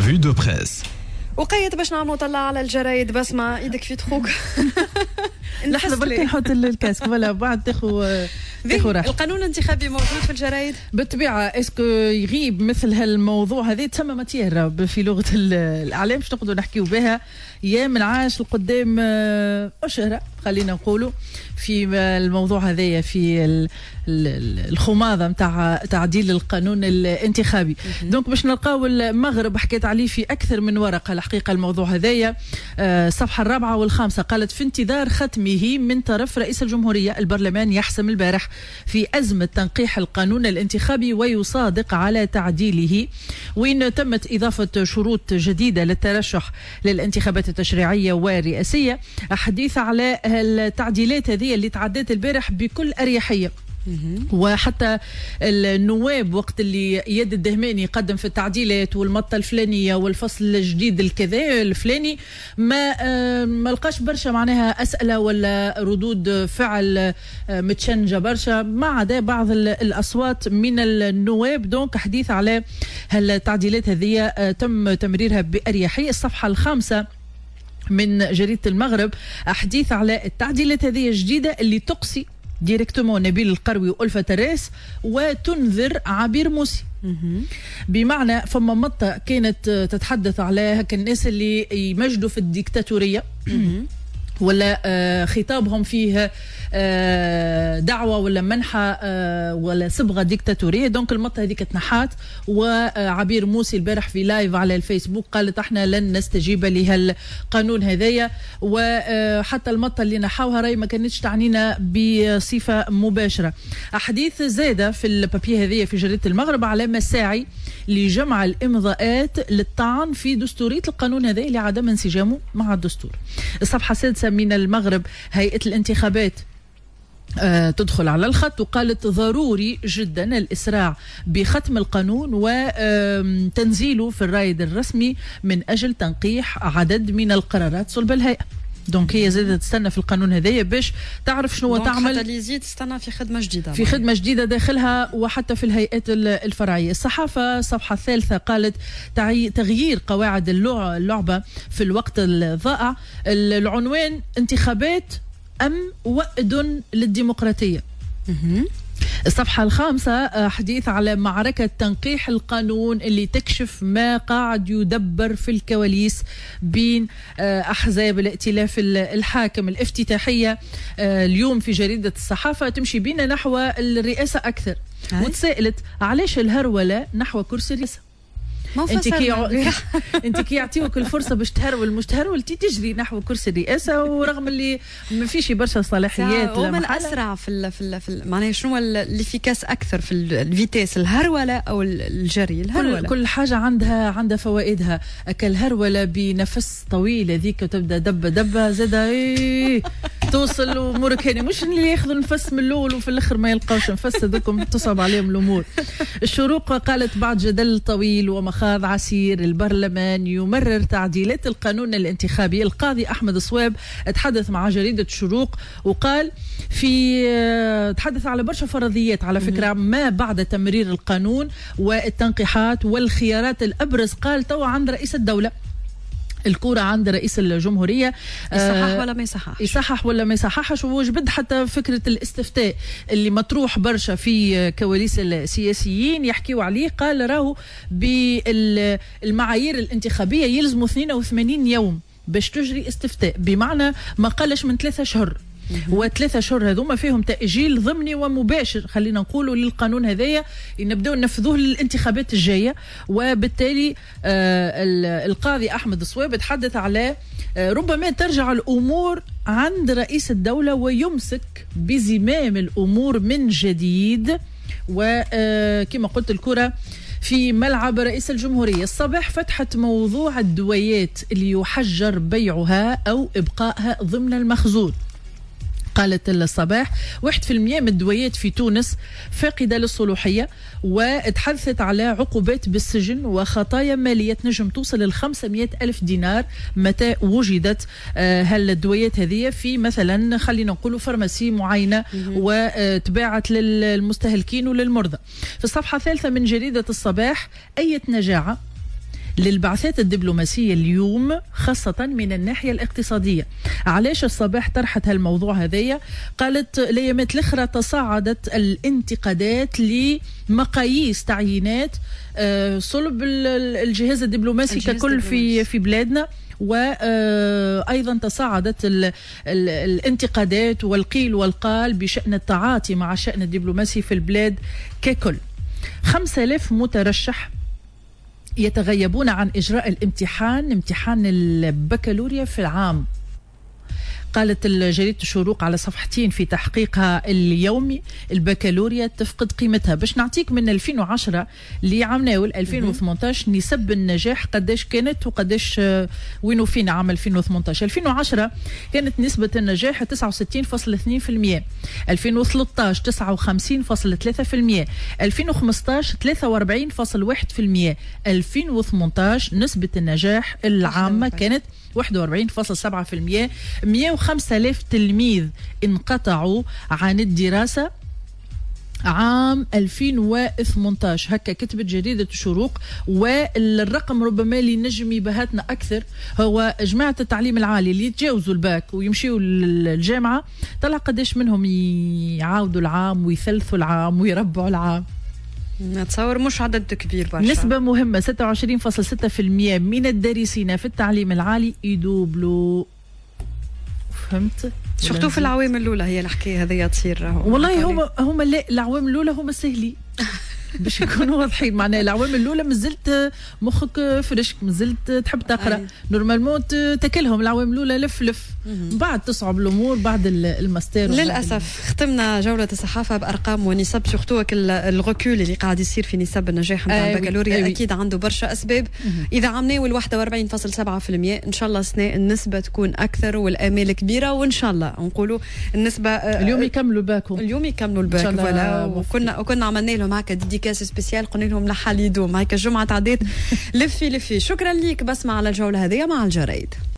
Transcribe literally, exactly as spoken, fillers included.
revue de presse. وقيت باش نعملوا طلع على الجرايد بسمة ايدك في تخوك. لحظة بركي نحط الكاسك ولا بعد تاخو تاخو راحة. القانون الانتخابي موجود في الجرايد بالطبيعة. اسكو يغيب مثل هالموضوع هذا تسمى ماتير في لغة الإعلام باش نقدروا نحكيو بها يا من عاش لقدام أشهر خلينا نقولوا في الموضوع هذايا في الخماضة متاع تعديل القانون الانتخابي. دونك باش نلقاو المغرب حكيت عليه في أكثر من ورقة الحقيقة الموضوع هذايا. الصفحة الرابعة والخامسة قالت في انتظار ختمه من طرف رئيس الجمهورية البرلمان يحسم البارح في أزمة تنقيح القانون الانتخابي ويصادق على تعديله، وإن تمت إضافة شروط جديدة للترشح للانتخابات التشريعية والرئاسية. حديث على التعديلات هذه اللي تعدت البارح بكل أريحية، وحتى النواب وقت اللي اياد الدهماني قدم في التعديلات والمطه الفلانيه والفصل الجديد الكذا الفلاني ما ما لقاش برشا معناها اسئله ولا ردود فعل متشنجه برشا، ما عدا بعض الاصوات من النواب. دونك حديث على هالتعديلات هذه تم تمريرها باريحيه. الصفحه الخامسه من جريده المغرب حديث على التعديلات هذه الجديده اللي تقصي ديريكتومون نبيل القروي وألفة الراس وتنذر عبير موسي. بمعنى فما مطة كانت تتحدث على هكا الناس اللي يمجدوا في الديكتاتورية ولا خطابهم فيه دعوة ولا منحة ولا صبغة ديكتاتورية. دونك المطة هذيك تنحات، وعبير موسي البارح في لايف على الفيسبوك قالت احنا لن نستجيب لهالقانون هذايا، وحتى المطة اللي نحاوها راي ما كانتش تعنينا بصفة مباشرة. أحاديث زادة في البابيه هذية في جريدة المغرب على مساعي لجمع الإمضاءات للطعن في دستورية القانون هذا لعدم انسجامه مع الدستور. الصفحة السادسة من المغرب هيئة الانتخابات آه تدخل على الخط وقالت ضروري جدا الإسراع بختم القانون وتنزيله في الرايد الرسمي من أجل تنقيح عدد من القرارات صلب الهيئة. دونك هي زادت تستنى في القانون هذايا باش تعرف شنو تعمل، حتى اللي يزيد تستنى في خدمة جديدة في خدمة جديدة داخلها وحتى في الهيئات الفرعية. الصحافة الصفحة الثالثة قالت تغيير قواعد اللعبة في الوقت الضائع. العنوان انتخابات أم وأد للديمقراطية. الصفحة الخامسة حديث على معركة تنقيح القانون اللي تكشف ما قاعد يدبر في الكواليس بين أحزاب الائتلاف الحاكم. الافتتاحية اليوم في جريدة الصحافة تمشي بينا نحو الرئاسة أكثر، وتسائلت علاش الهرولة نحو كرسي الرئاسة. انت كي انت كي يعطيوك الفرصه باش تهرول مش تهرول تجري نحو كرسي الرئاسه، ورغم اللي ما فيش برشا صلاحيات. ومن اسرع في ال في, ال في ال معناها شنو الافيكاس اكثر في الفيتيس، الهروله او الجري؟ الهروله كل, كل حاجه عندها عندها فوائدها. الهروله بنفس طويل هذيك تبدا دبه دبه زاده ايه توصل امورك هاني، مش اللي ياخذوا نفس من الاول وفي الاخر ما يلقاوش نفس، هذوكم تصعب عليهم الامور. الشروق قالت بعد جدل طويل ومخاض عسير البرلمان يمرر تعديلات القانون الانتخابي. القاضي أحمد الصواب تحدث مع جريدة الشروق وقال في تحدث على برشا فرضيات على فكرة ما بعد تمرير القانون والتنقيحات والخيارات. الأبرز قال توا عند رئيس الدولة، الكورة عند رئيس الجمهورية، يصحح ولا ما يصححش، يصحح ولا ما يصححش. وجبد حتى فكرة الاستفتاء اللي مطروح برشا في كواليس السياسيين يحكيوا عليه. قال راهو بالمعايير الانتخابية يلزموا اثنين وثمانين يوم باش تجري استفتاء، بمعنى ما قلش من ثلاثة شهور. وثلاثة شهور هذوما فيهم تأجيل ضمني ومباشر خلينا نقولوا للقانون هذايا نبدأ ننفذوه للانتخابات الجاية. وبالتالي آه القاضي أحمد الصواب تحدث على آه ربما ترجع الأمور عند رئيس الدولة ويمسك بزمام الأمور من جديد. وكما قلت الكرة في ملعب رئيس الجمهورية. الصباح فتحت موضوع الدويات اللي يحجر بيعها أو إبقائها ضمن المخزون. قالت الصباح واحد في المية من الدويات في تونس فاقدة للصلاحية، وتحدثت على عقوبات بالسجن وخطايا مالية تنجم توصل للخمسمائة ألف دينار متى وجدت هالدويات هذه في مثلا خلينا نقولوا فرماسي معينة وتباعت للمستهلكين وللمرضى. في الصفحة الثالثة من جريدة الصباح أية نجاعة للبعثات الدبلوماسية اليوم خاصة من الناحية الاقتصادية. علاش الصباح طرحت هالموضوع هذايا؟ قالت الأيامات الأخرى تصاعدت الانتقادات لمقاييس تعيينات صلب الجهاز الدبلوماسي الجهاز ككل الدبلوماسي. في في بلادنا، وأيضا تصاعدت ال ال الانتقادات والقيل والقال بشأن التعاطي مع الشأن الدبلوماسي في البلاد ككل. خمسة آلاف مترشح يتغيبون عن إجراء الامتحان امتحان البكالوريا في العام. قالت جريدة الشروق على صفحتين في تحقيقها اليومي البكالوريا تفقد قيمتها. باش نعطيك من ألفين وعشرة لعام ناول ألفين وثمانية عشر نسب النجاح قداش كانت وقداش وينو فينا عام ألفين وثمانية عشر. ألفين وعشرة كانت نسبة النجاح تسعة وستين فاصلة اثنين بالمئة، ألفين وثلاثة عشر تسعة وخمسين فاصلة ثلاثة بالمئة، ألفين وخمسة عشر ثلاثة وأربعين فاصلة واحد بالمئة، ألفين وثمانية عشر نسبة النجاح العامة كانت واحد وأربعين فاصلة سبعة بالمئة. مئة وخمسة آلاف تلميذ انقطعوا عن الدراسة عام ألفين وثمانية عشر، هكا كتبت جريدة الشروق. والرقم ربما اللي نجم يبهتنا أكثر هو جماعة التعليم العالي اللي يتجاوزوا الباك ويمشيوا للجامعة، طلع قداش منهم يعاودوا العام ويثلثوا العام ويربعوا العام. نتصور مش عدد كبير برشا. نسبة مهمة ستة وعشرين فاصلة ستة بالمئة من الدارسين في التعليم العالي يدوبلوا. فهمت؟ شفتوا في العوامل الأولى هي الحكاية هذه تصير. والله هم هم لا العوامل الأولى هم سهلين باش يكونوا واضحين. معناها العوامل الاولى مازلت مخك فريش، مازلت تحب تقرا. أي. نورمالمون تاكلهم العوامل الاولى لف لف، بعد تصعب الامور بعد الماستر. للاسف ختمنا جوله الصحافه بارقام ونسب، سورتو الركول اللي قاعد يصير في نسب النجاح نتاع البكالوريا. أي. اكيد عنده برشا اسباب. اذا عمناه واحد وأربعين فاصلة سبعة بالمئة ان شاء الله السنه النسبه تكون اكثر والامال كبيره، وان شاء الله نقولوا النسبه اليوم يكملوا الباك، اليوم يكملوا الباك فوالا. وكنا وكنا عملنا لهم هكا ديديكاس سبيسيال، قلنا لهم لحال يدوم هيك الجمعه تعديت لفي لفي. شكرا ليك بسمة على الجوله هذه مع الجرايد.